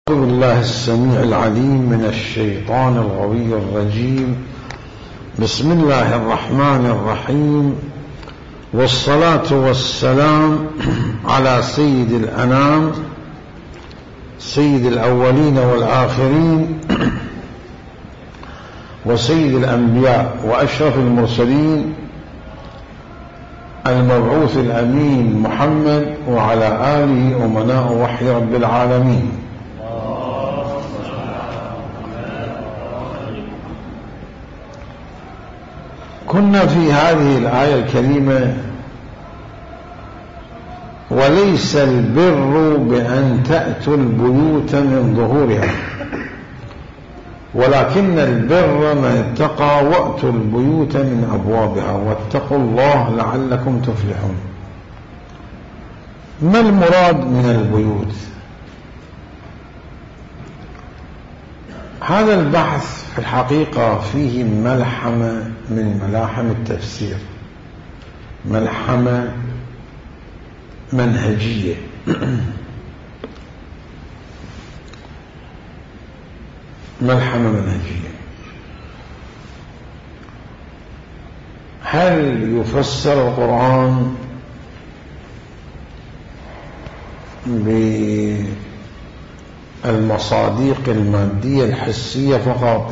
أعوذ بالله السميع العليم من الشيطان الغوي الرجيم. بسم الله الرحمن الرحيم، والصلاة والسلام على سيد الأنام، سيد الأولين والآخرين، وسيد الأنبياء وأشرف المرسلين، المبعوث الأمين محمد، وعلى آله أمناء وحي رب العالمين. كنا في هذه الآية الكريمة: وليس البر بأن تأتوا البيوت من ظهورها ولكن البر من اتقى وأتوا البيوت من أبوابها واتقوا الله لعلكم تفلحون. ما المراد من البيوت؟ هذا البحث في الحقيقة فيه ملحمة من ملاحم التفسير، ملحمة منهجية. ملحمة منهجية. هل يفسر القرآن بالمصادق المادية الحسية فقط،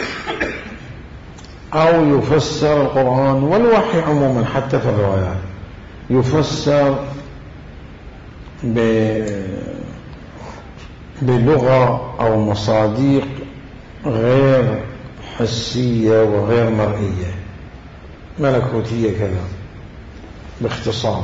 أو يفسر القرآن والوحي عموما حتى في الروايات يفسر بلغة أو مصادق غير حسية وغير مرئية، ملكوتية كذا باختصار؟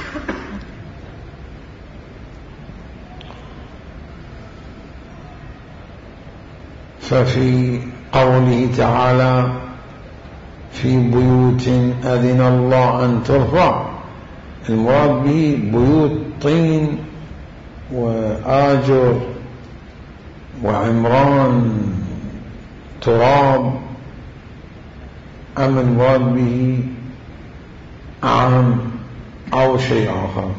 ففي قوله تعالى: في بيوت أذن الله أن ترفع، المراد به بيوت طين وآجر وعمران تراب، أم المراد به عام أو شيء آخر؟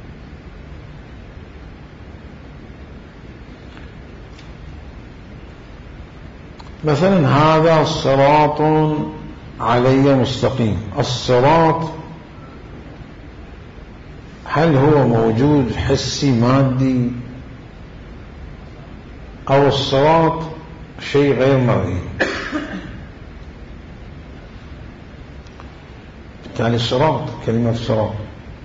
مثلا هذا صراط علي مستقيم. الصراط هل هو موجود حسي مادي، أو الصراط شيء غير مرئي؟ بالتالي الصراط، كلمة الصراط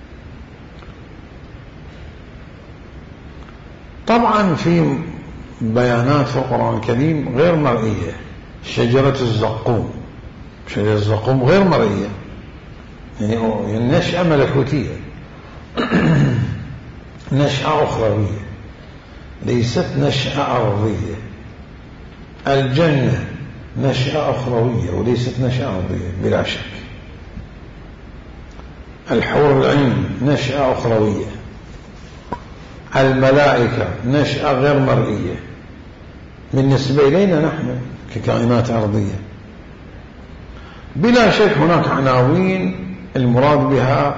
طبعا في بيانات في القرآن الكريم غير مرئية. شجرة الزقوم، شجرة الزقوم غير مرئية، يعني النشأة ملكوتية، نشأة أخروية، ليست نشأة أرضية. الجنة نشأة أخروية وليست نشأة أرضية بلا شك. الحور العين نشأة أخروية. الملائكة نشأة غير مرئية بالنسبة إلينا نحن ككائنات أرضية. بلا شك هناك عناوين المراد بها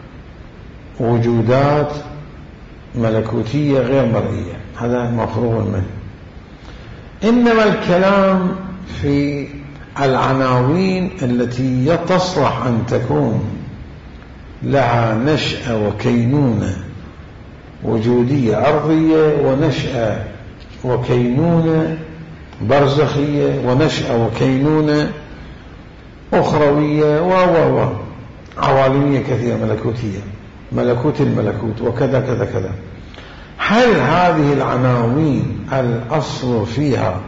وجودات ملكوتية غير مرئية، هذا مفروغ منه. إنما الكلام في العناوين التي تصلح أن تكون لها نشأة وكينونة وجودية أرضية، ونشأة وكينونة برزخية، ونشأة وكينونة أخروية، عوالمية كثيرة، ملكوتية، ملكوت الملكوت، وكذا كذا كذا. هل هذه العناوين الأصل فيها،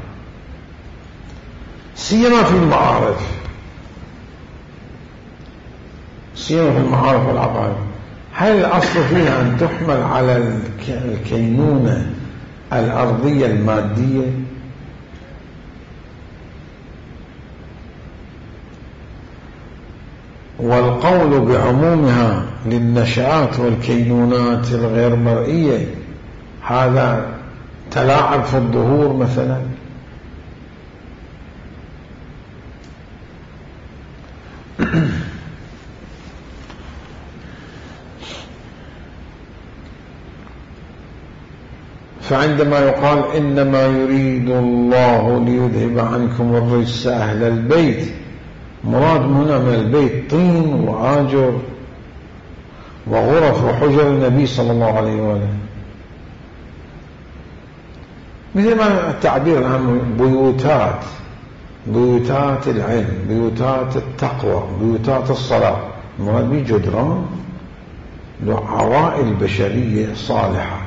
سيما في المعارف، سيما في المعارف والعقائد، هل الأصل فيها أن تحمل على الكينونة الأرضية المادية؟ والقول بعمومها للنشآت والكينونات الغير مرئية هذا تلاعب في الظهور مثلا؟ فعندما يقال إنما يريد الله ليذهب عنكم الرجس أهل البيت، مراد هنا من البيت طين وآجر وغرف وحجر النبي صلى الله عليه وآله، مثل ما التعبير العام بيوتات، بيوتات العلم، بيوتات التقوى، بيوتات الصلاة، مراد به جدران عوائل بشرية صالحة،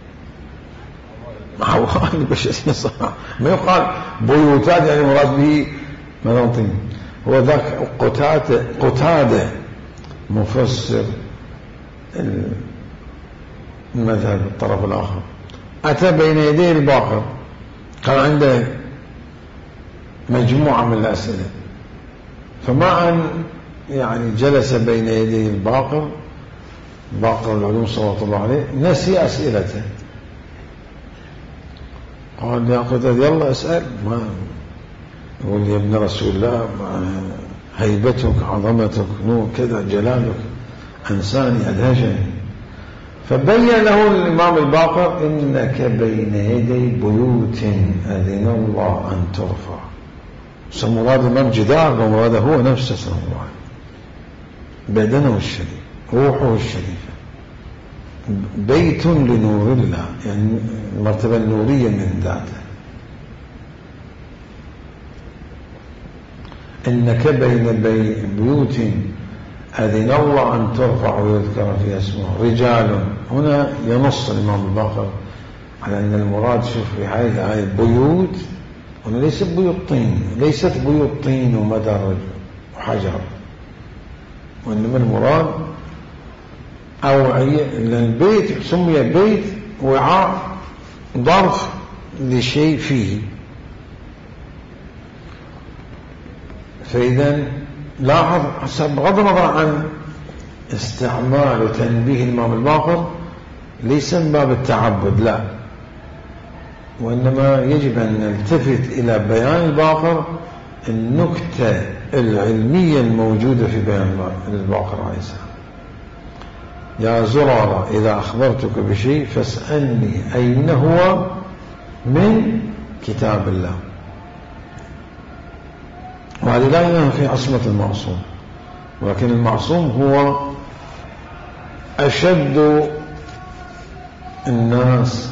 عوائل بشرية صالحة. ما يقال بيوتات يعني مراد به مناطق. هو ذاك قتادة مفسر المذهب الطرف الآخر أتى بين يدي الباقر، كان عنده مجموعة من الأسئلة، فما أن يعني جلس بين يدي الباقر، باقر العلوم صلى الله عليه، نسي أسئلته. قال يا قتادة يلا اسأل. ما يقول يا ابن رسول الله هيبتك عظمتك نور كذا جلالك أنساني أدهشني. فبين له الإمام الباقر إنك بين يدي بيوت أذن الله أن ترفع. مراد الإمام جدار ومراد هو نفسه صلى الله عليه، بدنه الشريف، روحه الشريفة، بيت لنور الله، يعني المرتبة النورية من ذاته. إنك بين بيوت أذن الله أن ترفع ويذكر فيها اسمه رجال. هنا ينص الإمام الباقر على أن المراد، شوف في هذه الآية بيوت هنا ليست بيوت طين، ليست بيوت طين ومدرج وحجر، وإنما المراد أوعية. البيت سمي بيت وعاء ظرف لشيء فيه. فإذا لاحظ بغض النظر عن استعمال وتنبيه الإمام الباقر ليس من باب التعبد، لا، وإنما يجب أن نلتفت إلى بيان الباقر النكتة العلمية الموجودة في بيان الباقر عليه السلام. يا زرارة إذا أخبرتك بشيء فاسألني أين هو من كتاب الله. وهذه لا ينفي عصمة المعصوم، ولكن المعصوم هو أشد الناس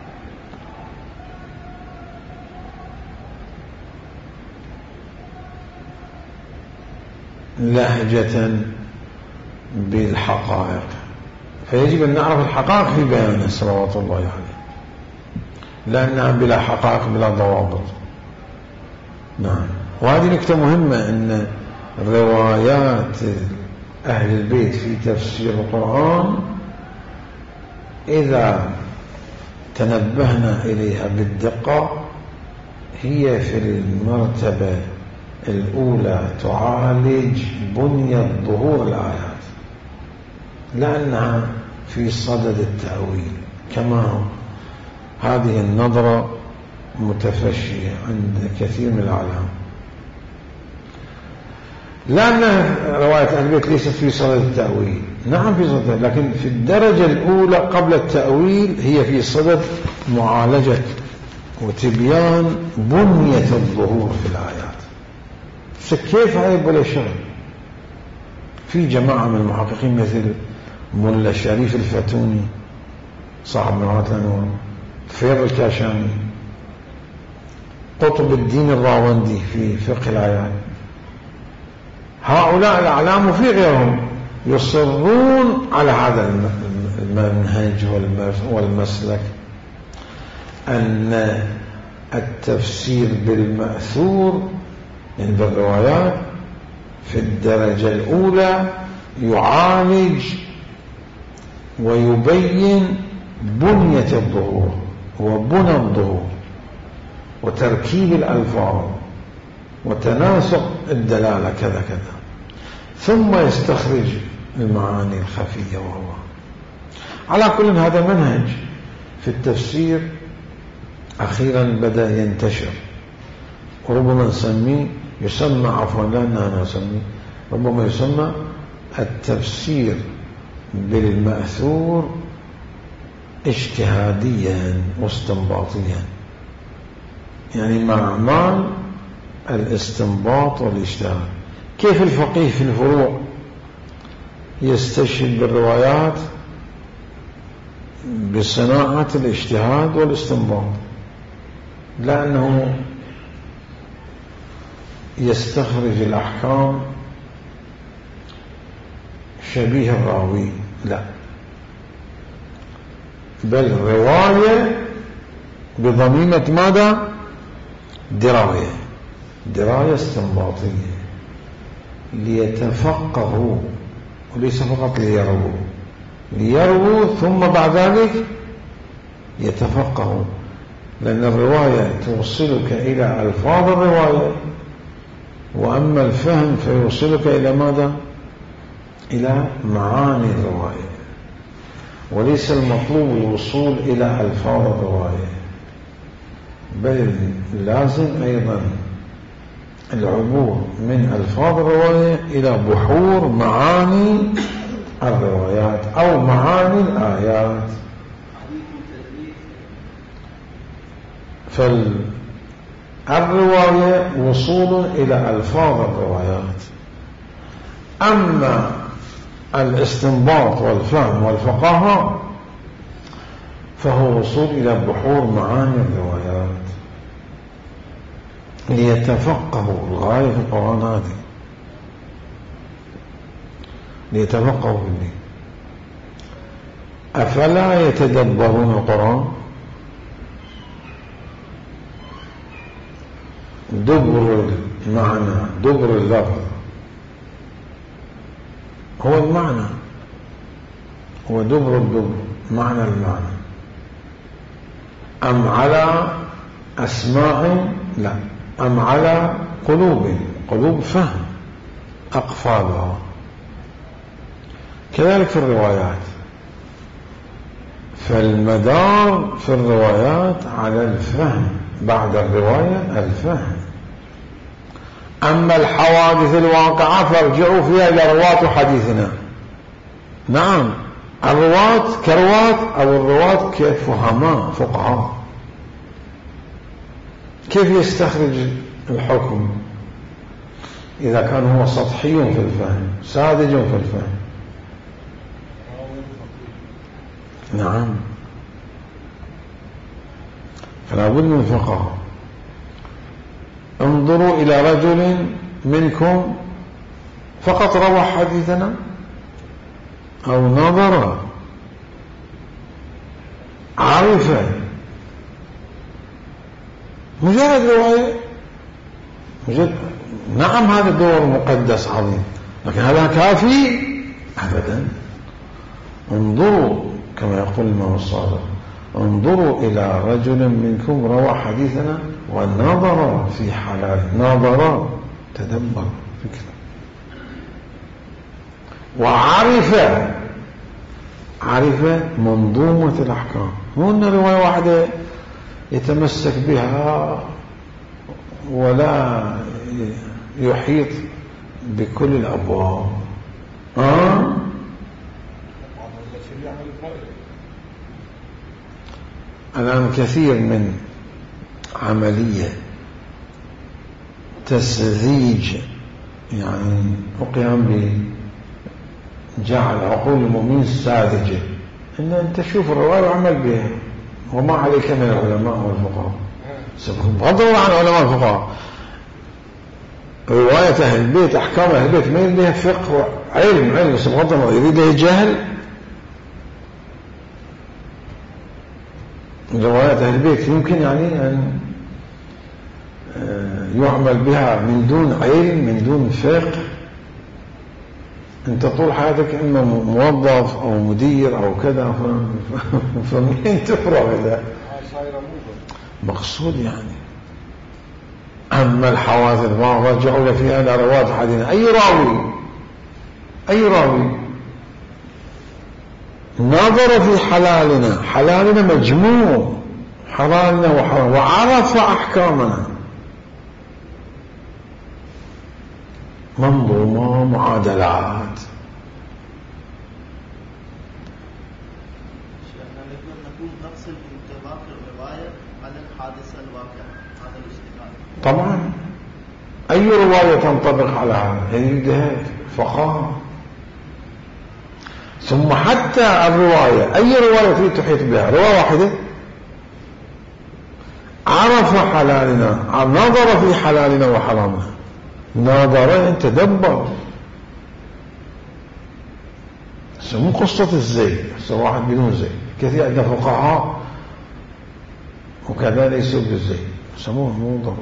لهجة بالحقائق، فيجب أن نعرف الحقائق في بيانه صلوات الله عليه، لأنها بلا حقائق بلا ضوابط. نعم. وهذه نكتة مهمة، أن روايات أهل البيت في تفسير القرآن إذا تنبهنا إليها بالدقة هي في المرتبة الأولى تعالج بنية ظهور الآيات، لأنها في صدد التأويل، كما هذه النظرة متفشية عند كثير من العلماء، لأن رواية أهل البيت ليست في صدد التأويل. نعم في صدد، لكن في الدرجة الأولى قبل التأويل هي في صدد معالجة وتبيان بنية الظهور في الآيات. كيف عيب ولا شغل؟ في جماعة من المحققين مثل ملا شريف الفتوني صاحب نوعات الأنوار، فيض الكاشاني، قطب الدين الراوندي في فقه الآيات، هؤلاء الأعلام وفي غيرهم يصرون على هذا المنهج والمسلك، أن التفسير بالمأثور عند الروايات في الدرجة الأولى يعالج ويبين بنية الظهور وبنى الظهور وتركيب الألفاظ وتناسق الدلالة كذا كذا، ثم يستخرج المعاني الخفية. وهو على كل هذا منهج في التفسير أخيرا بدأ ينتشر، وربما نسميه يسمى عفوا لأننا نسميه ربما يسمى التفسير بالمأثور اجتهاديا واستنباطيا، يعني مع أعمال الاستنباط والاجتهاد. كيف الفقيه في الفروع يستشهد بالروايات؟ بصناعة الاجتهاد والاستنباط، لأنه يستخرج الأحكام شبيه الراوي، لا، بل رواية بضميمة ماذا؟ دراية استنباطية، ليتفقهوا وليس فقط ليروا ثم بعد ذلك يتفقهوا، لأن الرواية توصلك إلى ألفاظ الرواية، وأما الفهم فيوصلك إلى ماذا؟ إلى معاني الرواية، وليس المطلوب الوصول إلى ألفاظ الرواية، بل لازم أيضا العبور من ألفاظ الرواية إلى بحور معاني الروايات أو معاني الآيات. فالرواية وصول إلى ألفاظ الروايات، أما الاستنباط والفهم والفقاهة فهو وصول إلى بحور معاني الروايات ليتفقهوا. الغاية في القرآن هذه، ليتفقهوا في الدين. أفلا يتدبرون القرآن؟ دبر المعنى، دبر اللفظ هو المعنى، هو دبر الدبر، معنى المعنى. أم على أسماع؟ لا، أم على قلوب فهم أقفالها. كذلك في الروايات، فالمدار في الروايات على الفهم، بعد الرواية الفهم. أما الحوادث الواقعة فارجعوا فيها إلى رواة حديثنا. نعم، الرواة كرواة، أو الرواة كفهماء فقهاء، كيف يستخرج الحكم إذا كان هو سطحي في الفهم، ساذج في الفهم؟ نعم، فلا بد من فقهاء. انظروا إلى رجل منكم فقط روى حديثنا أو نظر، عرف، مجرد رواية، مجرد. نعم، هذا دور مقدس عظيم، لكن هذا كافي؟ أبدا. انظروا كما يقول الإمام الصادق: انظروا إلى رجل منكم روى حديثنا ونظر في حلاله. نظر، تدبر، فكر، عرف منظومة الأحكام. مو أن رواية واحدة يتمسك بها ولا يحيط بكل الأبواب. الآن كثير من عملية تسذيج، يعني وقيام بجعل عقول المؤمنين ساذجة، إن أنت تشوف الرواية وعمل بها، وما عليك من العلماء والفقهاء. بغض النظر عن علماء الفقهاء، رواية أهل البيت، أحكام أهل البيت، ما يريد لها فقه علم، بس بغض النظر يريد لها جهل. رواية أهل البيت يمكن يعني أن يعمل بها من دون علم، من دون فقه. أنت طول حياتك إما موظف أو مدير أو كذا، فمين تفرغ إلى مقصود يعني. أما الحوادث رجعوا فيها إلى رواة حديثنا. أي راوي نظر في حلالنا مجموع حلالنا وحرام، وعرف أحكامنا، منظومة، معادلات. الحادثة الواقع هذا الاجتهاد. طبعا أي رواية تنطبق على هذا اجتهاد فقهاء. ثم حتى الرواية، أي رواية تريد تحيط بها، رواية واحدة عرف حلالنا، نظر في حلالنا وحرامنا، نظر تدبر. مو قصة الزي واحد بدون زي، كثير عندنا فقهاء وكذا ليسوا بالزي سموه موضوع.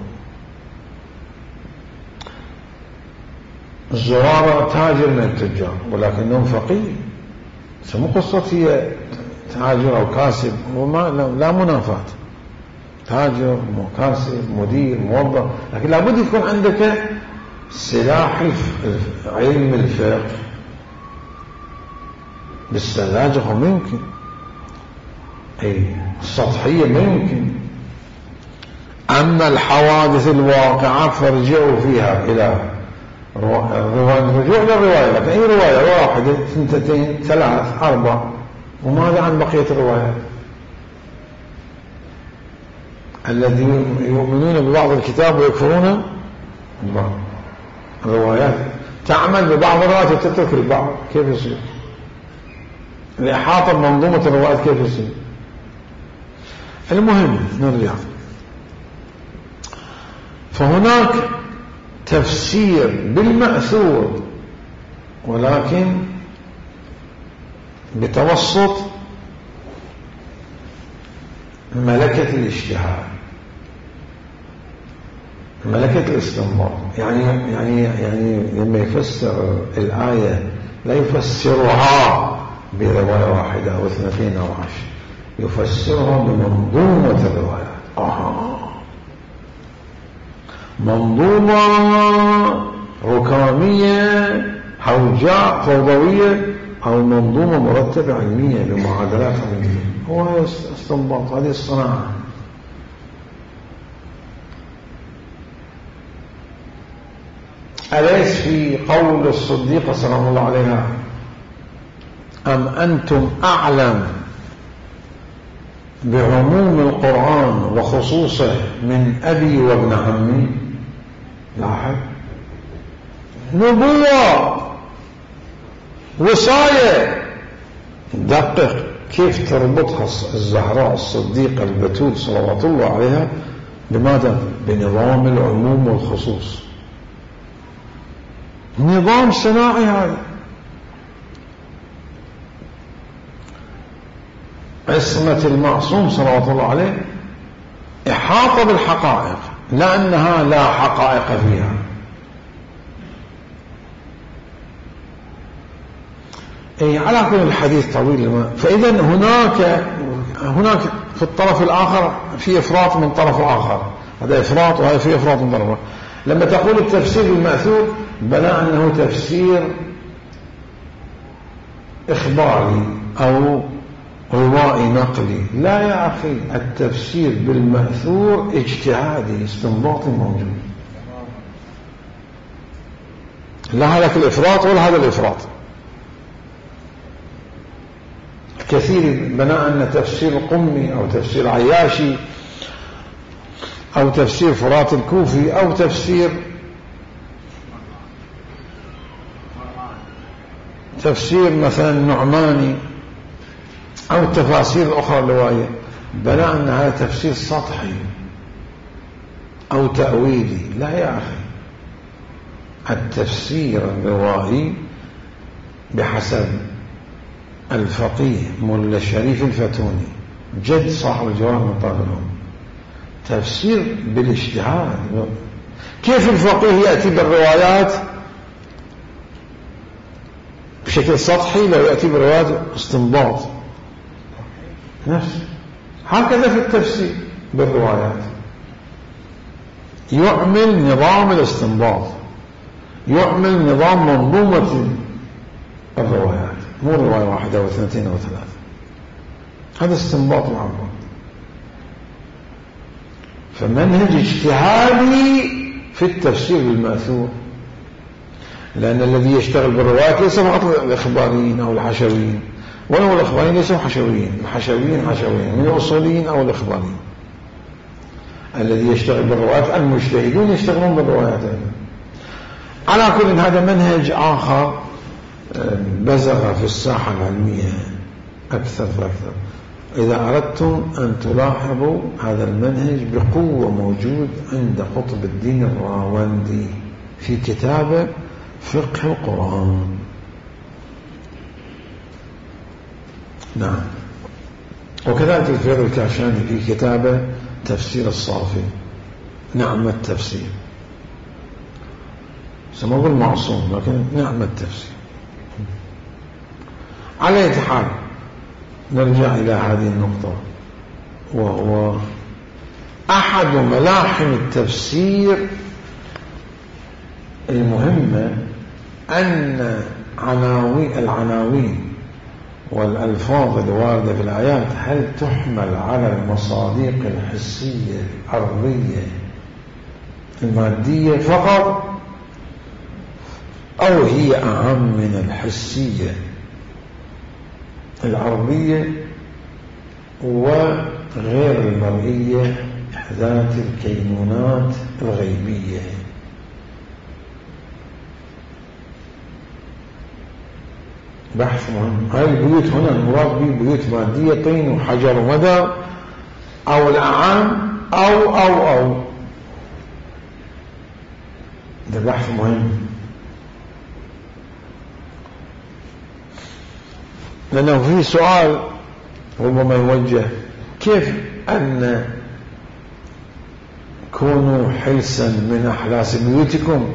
الزرارة تاجر من التجار ولكنهم فقيه، مو قصة هي تاجر أو كاسب، وما لا منافاة، تاجر كاسب مدير موظف، لكن لابد يكون عندك سلاح علم الفقه. بالسذاجة ما يمكن، أي السطحية ما يمكن. أما الحوادث الواقعة فارجعوا فيها إلى الرواية، رجوع للرواية، لكن أي رواية واحدة ثنتين ثلاث أربع، وماذا عن بقية الروايات؟ الذين يؤمنون ببعض الكتاب ويكفرون ببعض الروايات، تعمل ببعض الروايات وتترك البعض، كيف يصير؟ الإحاطة بمنظومة الروايات كيف يصير؟ المهم نرجع. فهناك تفسير بالمأثور ولكن بتوسط ملكة الاجتهاد، ملكة الاستنباط. يعني لما يفسر الآية لا يفسرها برواية واحدة أو اثنتين أو 10، يفسرها بمنظومة الروايات. منظومة ركامية هوجاء فوضوية، أو منظومة مرتبة علمية بمعادلات علمية. هو استنباط، هذه الصناعة. أليس في قول الصديقة سلام الله عليها: أم أنتم أعلم بعموم القرآن وخصوصه من أبي وابن عمي؟ لاحظ، نبوة وصاية، دقق كيف تربطها الزهراء الصديقة البتول صلوات الله عليها بماذا؟ بنظام العموم والخصوص. نظام صناعي هذا. عصمة المعصوم صلوات الله عليه إحاطة بالحقائق، لأنها لا حقائق فيها. على كل الحديث طويل. فإذا هناك في الطرف الآخر في إفراط من طرف آخر، هذا إفراط وهذا في إفراط من طرف. لما تقول التفسير بالمأثور بلا أنه تفسير إخباري أو روائي نقلي، لا يا أخي، التفسير بالمأثور اجتهادي استنباطي موجود، لا هذاك الإفراط ولا هذا الإفراط. كثير بناء أن تفسير القمي أو تفسير عياشي أو تفسير فرات الكوفي أو تفسير مثلا النعماني أو التفاسير الأخرى اللوائية، بناء أن هذا تفسير سطحي أو تأويلي. لا يا أخي، التفسير الروائي بحسب الفقيه مولى الشريف الفتوني جد صاحب الجواب من طالب العلوم، تفسير بالاجتهاد. كيف الفقيه يأتي بالروايات بشكل سطحي لو يأتي بالروايات استنباط نفس، هكذا في التفسير بالروايات يعمل نظام الاستنباط، يعمل نظام منظومة الروايات، مو رواية واحدة واثنتين أو ثلاثة. هذا استنباط معبر. فمنهج اجتهادي في التفسير بالمأثور، لأن الذي يشتغل بالروايات ليس فقط الإخباريين أو الحشويين، ولو الإخباريين ليسوا حشويين، الحشويين من الأصوليين أو الإخباريين. الذي يشتغل بالروايات، المجتهدون يشتغلون بالروايات. على كل هذا منهج آخر بزغ في الساحة العلمية أكثر فأكثر. إذا أردتم أن تلاحظوا هذا المنهج بقوة موجود عند قطب الدين الراوندي في كتابه فقه القرآن. نعم. وكذلك الفيض الكاشاني في كتابه تفسير الصافي. نعم التفسير، سموه المعصوم لكن نعم التفسير. على أي حال نرجع إلى هذه النقطة، وهو أحد ملاحم التفسير المهمة أن العناوين والألفاظ الواردة في الآيات هل تحمل على المصادق الحسية الأرضية المادية فقط، أو هي أهم من الحسية العرضية وغير المرئية ذات الكينونات الغيبية. بحث مهم. هاي البيوت هنا المراد به بيوت مادية، طين وحجر ومدى، أو الأعام أو ده بحث مهم، لأنه في سؤال ربما يوجه: كيف أن كونوا حلسا من أحلاس بيوتكم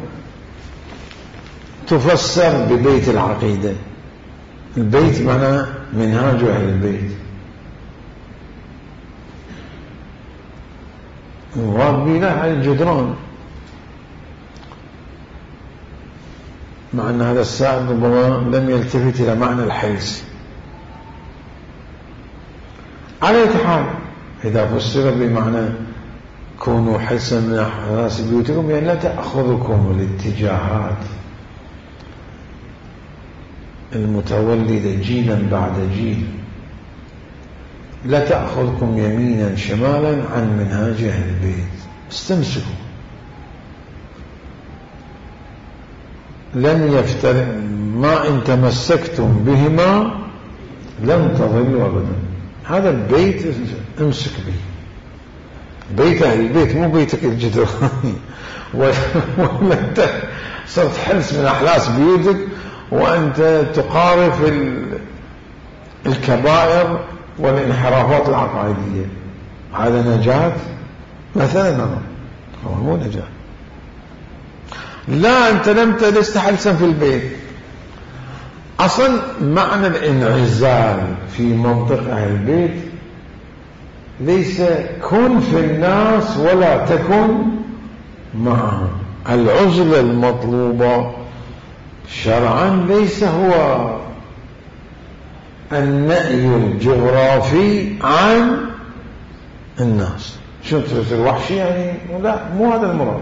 تفسر ببيت العقيدة؟ البيت معناه منهاج أهل البيت، المراد به لا الجدران، مع أن هذا السائل ربما لم يلتفت إلى معنى الحلس. على أي حال إذا فسر بمعنى كونوا حلسا من أحلاس بيوتكم، يعني لا تأخذكم الاتجاهات المتولدة جيلا بعد جيل، لا تأخذكم يمينا شمالا عن منهاج أهل البيت، استمسكوا، لن يفترق، ما إن تمسكتم بهما لن تضلوا أبدا. هذا البيت امسك به، بيت أهل البيت مو بيتك الجدراني ولا أنت صرت حلس من أحلاس بيوتك وأنت تقارف الكبائر والانحرافات العقائدية. هذا نجاة مثلا؟ هو مو نجاة. لا، أنت لست حلسا في البيت. أصلا معنى الانعزال في منطق أهل البيت ليس كن في الناس ولا تكن معهم. العزلة المطلوبة شرعا ليس هو النأي الجغرافي عن الناس. شو تفسر وحشي يعني؟ لا، مو هذا المراد.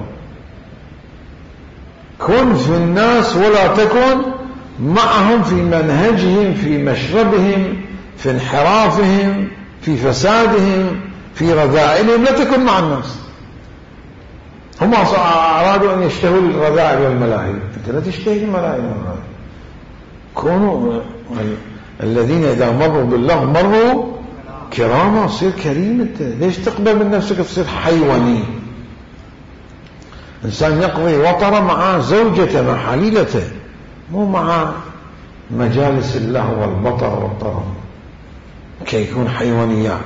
كن في الناس ولا تكن معهم في منهجهم، في مشربهم، في انحرافهم، في فسادهم، في رذائلهم. لا تكن مع الناس. هم أرادوا أن يشتهوا الرذائل والملاهي، أنت لا تشتهي الملاهي والرذائل. كونوا الذين إذا مروا بالله مروا كراما. صير كريم. أنت ليش تقبل من نفسك تصير حيواني؟ إنسان يقضي وطره مع زوجته، مع حليلته، مو مع مجالس اللهو والبطر والطرب كي يكون حيوانيات.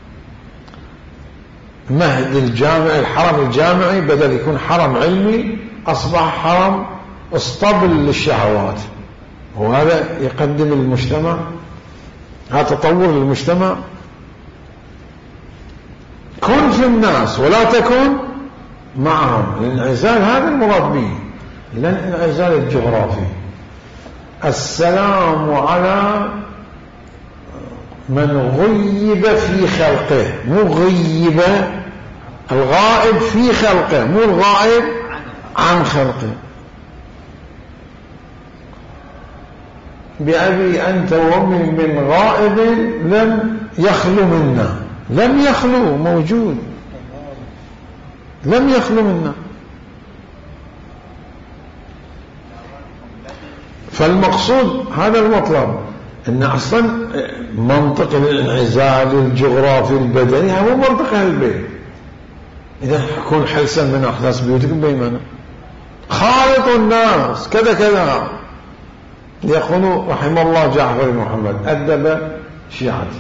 مهد الجامع، الحرم الجامعي بدل يكون حرم علمي أصبح حرم اسطبل للشهوات. وهذا يقدم المجتمع، هذا تطور للمجتمع. كن في الناس ولا تكن معهم. الانعزال هذا المراد به، لا الانعزال الجغرافي. السلام على من غيب في خلقه، مو غيب الغائب في خلقه، مو الغائب عن خلقه. بأبي أنت وأمي من غائب لم يخلو منا. لم يخلو، موجود. لم يخلو منا. فالمقصود هذا المطلب، أن أصلا منطق الانعزال الجغرافي البدني هو منطق أهل البيت. إذا حكون حلسا من أحداث بيوتكم بيمانا خالط الناس كذا كذا، يقول رحم الله جعفر بن محمد أدب شيعته.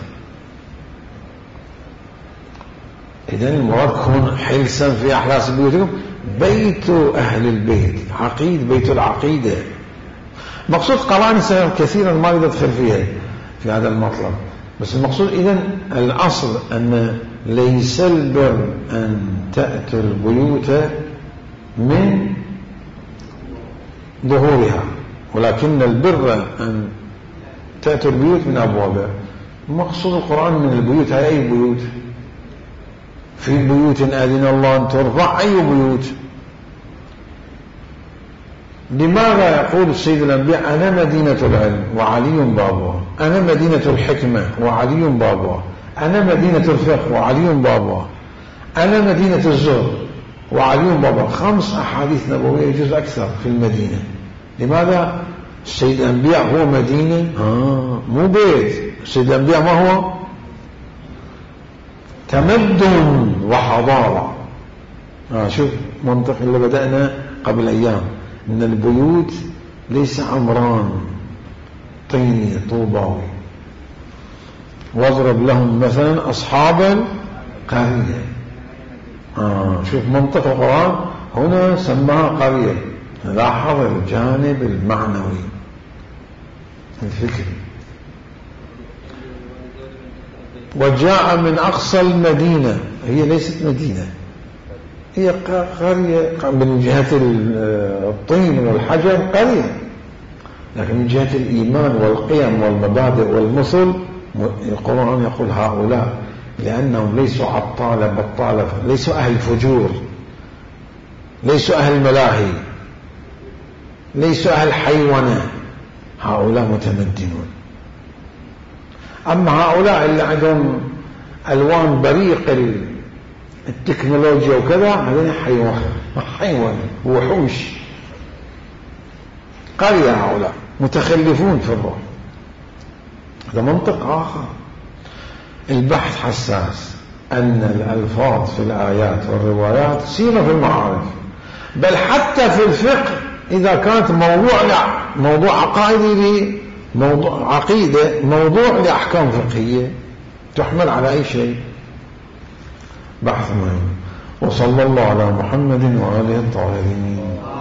إذا المراد كون حلسا في أحداث بيوتكم، بيت أهل البيت عقيد، بيت العقيدة. مقصود قوانين كثيرا ما يدخل فيها في هذا المطلب، بس المقصود إذن الأصل أن ليس البر أن تأتوا البيوت من ظهورها، ولكن البر أن تأتوا البيوت من أبوابها. مقصود القرآن من البيوت هي أي بيوت؟ في بيوت أذن الله أن ترفع، أي بيوت؟ لماذا يقول السيد الأنبياء أنا مدينة العلم وعلي بابها، أنا مدينة الحكمة وعلي بابها، أنا مدينة الفقه وعلي بابها، أنا مدينة الزهد وعلي بابها؟ 5 أحاديث نبوية يجوز أكثر في المدينة. لماذا؟ السيد الأنبياء هو مدينة مو بيت. السيد الأنبياء ما هو؟ تمدن وحضارة. شوف منطق اللي بدأنا قبل أيام، إن البيوت ليس عمران طيني طوباوي. واضرب لهم مثلا أصحاب القرية. شوف منطق القرآن هنا سماها قرية. لاحظ الجانب المعنوي الفكري. وجاء من أقصى المدينة، هي ليست مدينة، هي قرية من جهة الطين والحجر قرية، لكن من جهة الإيمان والقيم والمبادئ والمثل القرآن يقول هؤلاء لأنهم ليسوا عطالة بطالة، ليسوا أهل فجور، ليسوا أهل ملاهي، ليسوا أهل حيوانة، هؤلاء متمدنون. أما هؤلاء اللي عندهم ألوان بريق التكنولوجيا وكذا، هذين حيوان وحوش. قرية هؤلاء متخلفون في الروح. هذا منطق آخر. البحث حساس أن الألفاظ في الآيات والروايات سيرة في المعارف، بل حتى في الفقه إذا كانت موضوع عقائدي، موضوع عقيدة، موضوع لأحكام فقهية، تحمل على أي شيء. بحث مهم. وصلى الله على محمد وآله الطاهرين.